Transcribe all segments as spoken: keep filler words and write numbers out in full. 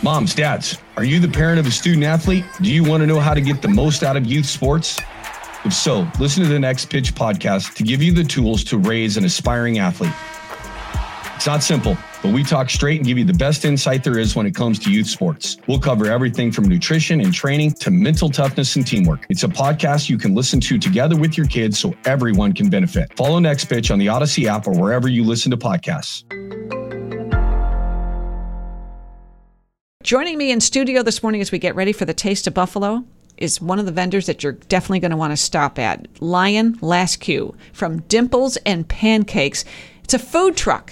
Moms, dads, are you the parent of a student athlete? Do you want to know how to get the most out of youth sports? If so, listen to the Next Pitch podcast to give you the tools to raise an aspiring athlete. It's not simple, but we talk straight and give you the best insight there is when it comes to youth sports. We'll cover everything from nutrition and training to mental toughness and teamwork. It's a podcast you can listen to together with your kids so everyone can benefit. Follow Next Pitch on the Odyssey app or wherever you listen to podcasts. Joining me in studio this morning as we get ready for the Taste of Buffalo is one of the vendors that you're definitely going to want to stop at, Lion Laskew from Dimples and Pancakes. It's a food truck,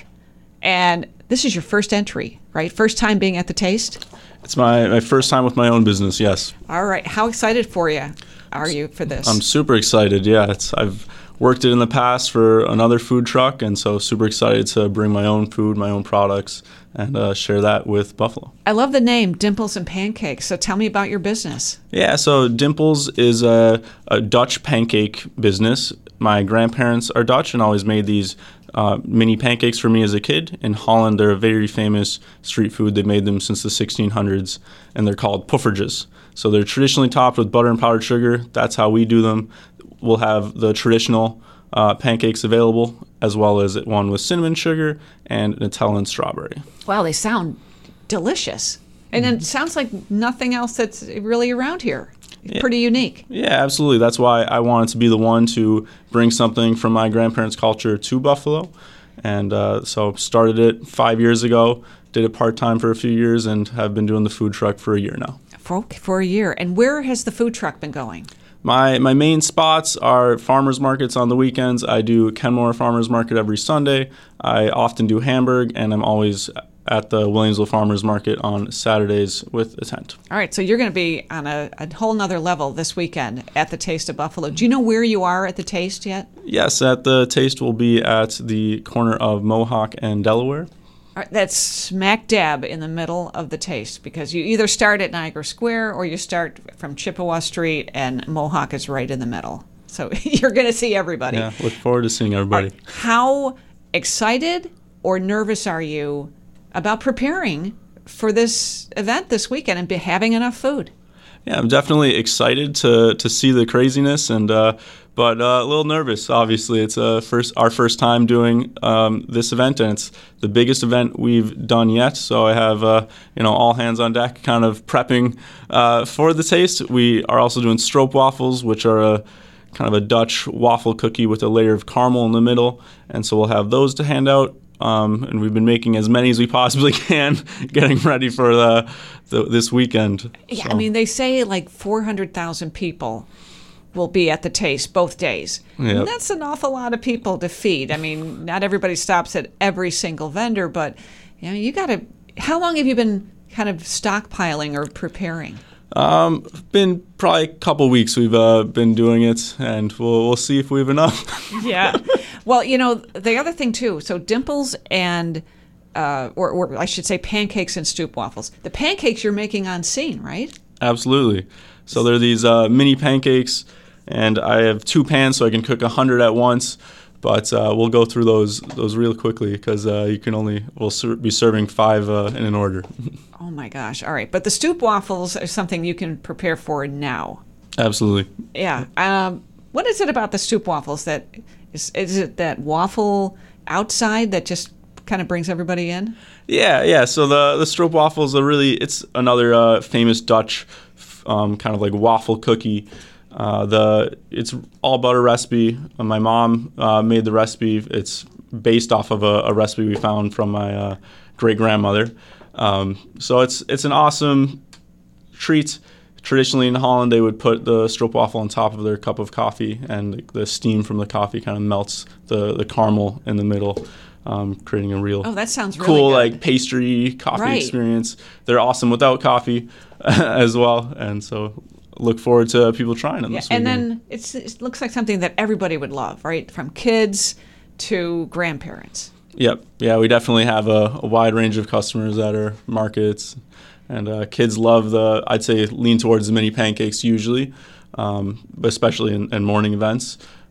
and this is your first entry, right? First time being at the Taste? It's my, my first time with my own business, yes. All right. How excited for you are you for this? I'm super excited, yeah. It's, I've worked it in the past for another food truck, and so super excited to bring my own food, my own products, and uh, share that with Buffalo. I love the name, Dimples and Pancakes. So tell me about your business. Yeah, so Dimples is a, a Dutch pancake business. My grandparents are Dutch and always made these uh, mini pancakes for me as a kid. In Holland, they're a very famous street food. They made them since the sixteen hundreds, and they're called poffertjes. So they're traditionally topped with butter and powdered sugar. That's how we do them. We'll have the traditional uh, pancakes available, as well as one with cinnamon sugar and Nutella and strawberry. Wow, they sound delicious. And it sounds like nothing else that's really around here. Yeah. Pretty unique. Yeah, absolutely. That's why I wanted to be the one to bring something from my grandparents' culture to Buffalo. And uh, so started it five years ago, did it part-time for a few years, and have been doing the food truck for a year now. For, for a year. And where has the food truck been going? My my main spots are farmers markets on the weekends. I do Kenmore Farmers Market every Sunday. I often do Hamburg, and I'm always at the Williamsville Farmers Market on Saturdays with a tent. All right, so you're going to be on a, a whole nother level this weekend at the Taste of Buffalo. Do you know where you are at the Taste yet? Yes, at the Taste we'll be at the corner of Mohawk and Delaware. All right, that's smack dab in the middle of the Taste, because you either start at Niagara Square or you start from Chippewa Street, and Mohawk is right in the middle. So you're going to see everybody. Yeah, look forward to seeing everybody. Right. How excited or nervous are you about preparing for this event this weekend and be having enough food? Yeah, I'm definitely excited to to see the craziness, and uh, but uh, a little nervous. Obviously, it's uh, first our first time doing um, this event, and it's the biggest event we've done yet. So I have uh, you know all hands on deck, kind of prepping uh, for the Taste. We are also doing stroopwafels, which are a kind of a Dutch waffle cookie with a layer of caramel in the middle, and so we'll have those to hand out. Um, and we've been making as many as we possibly can, getting ready for the, the this weekend. Yeah, so. I mean, they say like four hundred thousand people will be at the Taste both days. Yep. And that's an awful lot of people to feed. I mean, not everybody stops at every single vendor, but you know, you got to. How long have you been kind of stockpiling or preparing? Um, been probably a couple weeks we've uh, been doing it, and we'll we'll see if we have enough. Yeah. Well, you know, the other thing too, so Dimples and, uh, or, or I should say pancakes and stoop waffles. The pancakes you're making on scene, right? Absolutely. So they're these uh, mini pancakes, and I have two pans so I can cook a hundred at once. But uh, we'll go through those those real quickly, because uh, you can only we'll ser- be serving five uh, in an order. Oh my gosh! All right, but the stoop waffles are something you can prepare for now. Absolutely. Yeah. Um, what is it about the stoop waffles that is? Is it that waffle outside that just kind of brings everybody in? Yeah, yeah. So the the stroopwafels are really it's another uh, famous Dutch um, kind of like waffle cookie. Uh, the it's all butter recipe. Uh, my mom uh, made the recipe. It's based off of a, a recipe we found from my uh, great grandmother. Um, so it's it's an awesome treat. Traditionally in Holland, they would put the stroopwafel on top of their cup of coffee, and the steam from the coffee kind of melts the, the caramel in the middle, um, creating a real oh, that sounds really cool good. like pastry coffee Right. experience. They're awesome without coffee as well, and so look forward to people trying them. Yeah, this and weekend. then it's, it looks like something that everybody would love, right? From kids to grandparents. Yep. Yeah, we definitely have a, a wide range of customers at our markets. And uh, kids love the, I'd say, lean towards the mini pancakes usually, um, especially in, in morning events.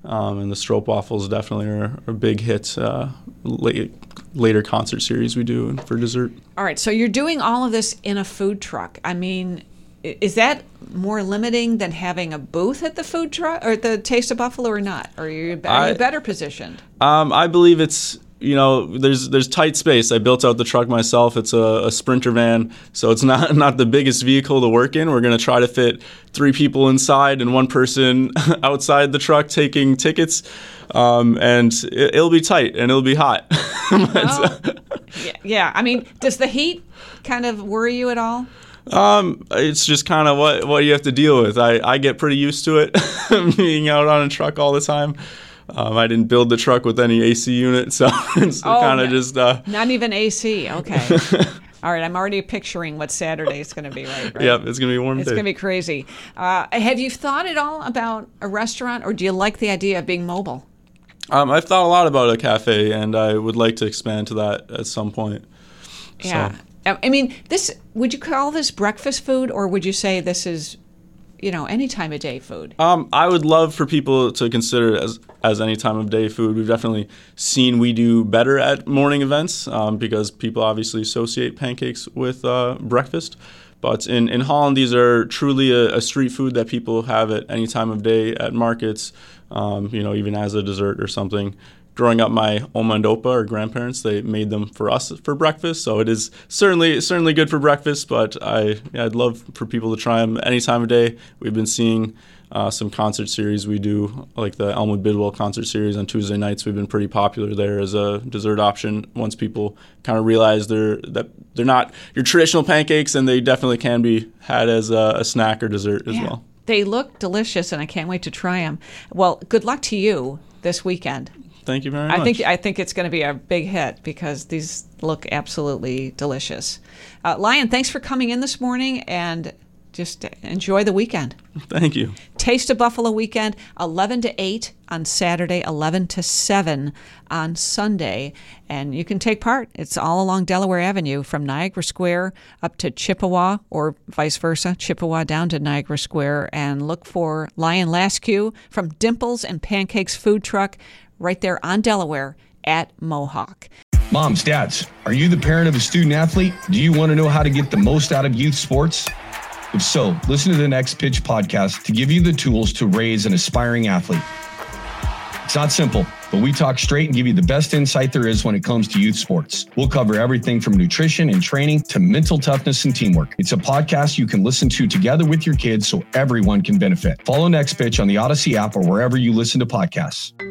Um, and the stroopwafels definitely are, are a big hit. Uh, late, later concert series we do for dessert. All right, so you're doing all of this in a food truck. I mean, is that more limiting than having a booth at the food truck or at the Taste of Buffalo or not? Or are you, are you I, better positioned? Um, I believe it's, you know, there's there's tight space. I built out the truck myself. It's a, a Sprinter van, so it's not not the biggest vehicle to work in. We're going to try to fit three people inside and one person outside the truck taking tickets, um, and it, it'll be tight and it'll be hot. Well, yeah, yeah, I mean, does the heat kind of worry you at all? Um, it's just kind of what what you have to deal with. I, I get pretty used to it, being out on a truck all the time. Um, I didn't build the truck with any A C unit, so it's oh, kind of no, just... Uh, not even A C, okay. All right, I'm already picturing what Saturday is going to be, right? right? Yep, it's going to be a warm It's day. going to be crazy. Uh, have you thought at all about a restaurant, or do you like the idea of being mobile? Um, I've thought a lot about a cafe, and I would like to expand to that at some point. Yeah. So. I mean, this, would you call this breakfast food, or would you say this is, you know, any time of day food? Um, I would love for people to consider it as, as any time of day food. We've definitely seen we do better at morning events um, because people obviously associate pancakes with uh, breakfast. But in, in Holland, these are truly a, a street food that people have at any time of day at markets, um, you know, even as a dessert or something. Growing up, my oma and opa, or grandparents, they made them for us for breakfast. So it is certainly certainly good for breakfast, but I, yeah, I'd love for people to try them any time of day. We've been seeing uh, some concert series we do, like the Elmwood Bidwell concert series on Tuesday nights. We've been pretty popular there as a dessert option once people kind of realize they're that they're not your traditional pancakes, and they definitely can be had as a, a snack or dessert as yeah. well. They look delicious, and I can't wait to try them. Well, good luck to you this weekend. Thank you very much. I think I think it's going to be a big hit because these look absolutely delicious. Uh, Lion, thanks for coming in this morning, and just enjoy the weekend. Thank you. Taste of Buffalo weekend, eleven to eight on Saturday, eleven to seven on Sunday. And you can take part. It's all along Delaware Avenue from Niagara Square up to Chippewa, or vice versa, Chippewa down to Niagara Square. And look for Lion Laskew from Dimples and Pancakes Food Truck right there on Delaware at Mohawk. Moms, dads, are you the parent of a student athlete? Do you want to know how to get the most out of youth sports? If so, listen to the Next Pitch podcast to give you the tools to raise an aspiring athlete. It's not simple, but we talk straight and give you the best insight there is when it comes to youth sports. We'll cover everything from nutrition and training to mental toughness and teamwork. It's a podcast you can listen to together with your kids so everyone can benefit. Follow Next Pitch on the Odyssey app or wherever you listen to podcasts.